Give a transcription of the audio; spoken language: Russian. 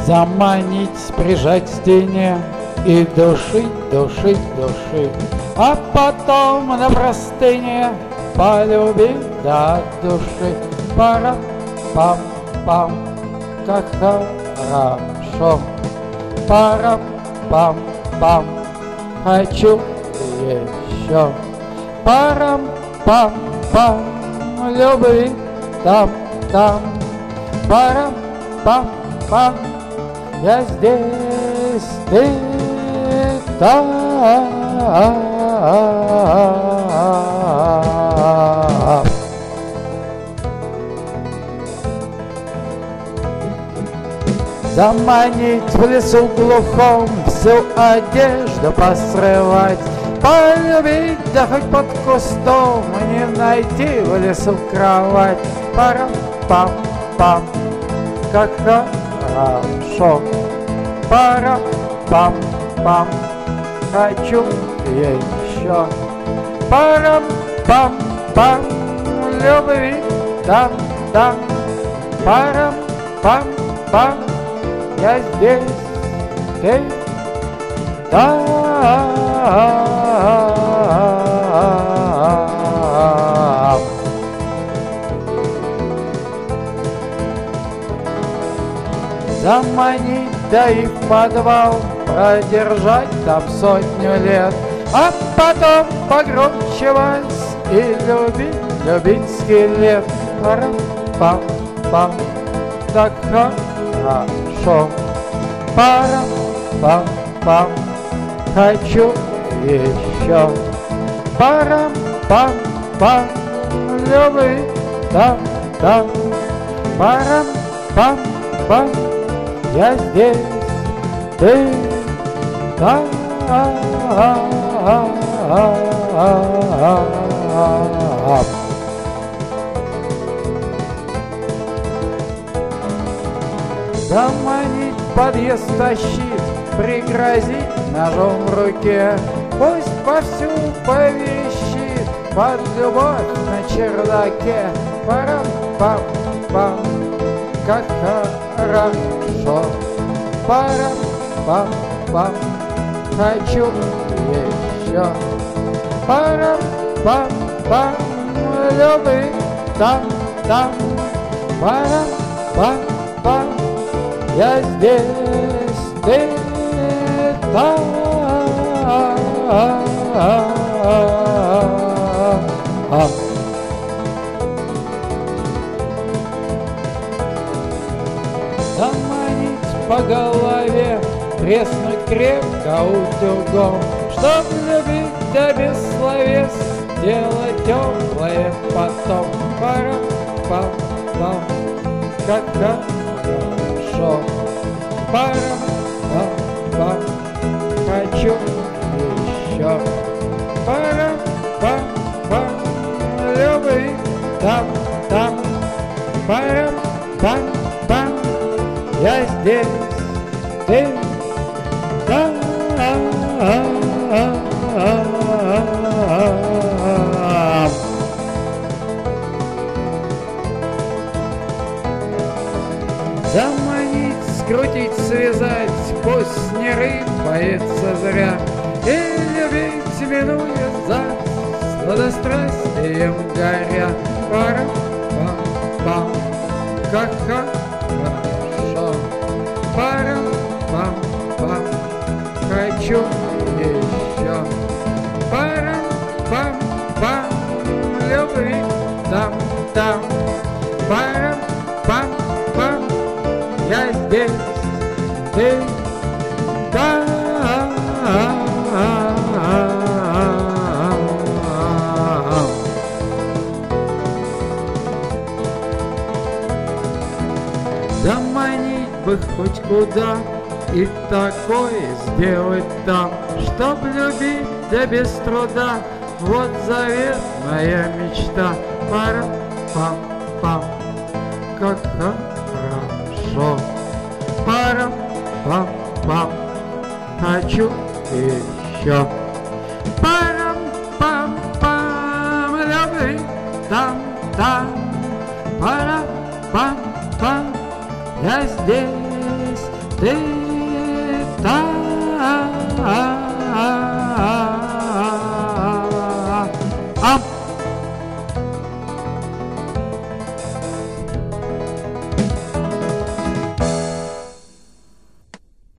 Заманить, прижать к стене и душить, душить, душить, а потом на простыне полюбить до души. Пара-пам-пам, как хорошо. Пара-пам-пам, хочу еще. Парам-пам-пам, любви там-там. Парам-пам-пам, я здесь, ты там. Заманить в лесу глухом, всю одежду посрывать, полюбить, да хоть под кустом, не найти в лесу кровать. Пара-пам-пам, как хорошо. Пара-пам-пам, хочу еще. Пара-пам-пам, любви там-там. Пара-пам-пам, я здесь, ты там. Заманить, да и в подвал, продержать там 100 лет, а потом погромче вальс и любить, любить скелет. Пара-пам-пам, так хорошо. Пара-пам-пам, хочу еще. Пара-пам-пам, любви там-там. Пара-пам-пам, я здесь, ты там. Заманить, подъезд тащит, пригрозить ножом в руке. Пусть повсюду поверещит под любовь на чердаке. Пара-пам-пам, как хорошо. Пара-пам-пам, хочу еще. Пара-пам-пам, любви там-там. Пара-пам-пам, я здесь, ты там. Заманить по голове, треснуть крепко утюгом, чтоб любить да без словес, делать теплое потом. Пара-пам-пам, как хорошо. Пара-пам-пам, хочу еще. Пара-пам-пам, любви там-там. Пара-пам-пам, я здесь, ты там. Заманить, скрутить, связать, пусть не рыпается зря, и любить, минуя за сладострастием горя. Пара-пам-пам, как хорошо. Пара-пам-пам, хочу еще. Пара-пам-пам, любви там-там. Пара-пам-пам, я здесь, ты там. Заманить бы хоть куда и такое сделать там, чтоб любить да без труда. Вот заветная мечта. Пара-пам-пам, как хорошо. Пара-пам-пам, хочу еще. Пара-пам-пам, любви там-там. Пара-пам-пам, я здесь, ты так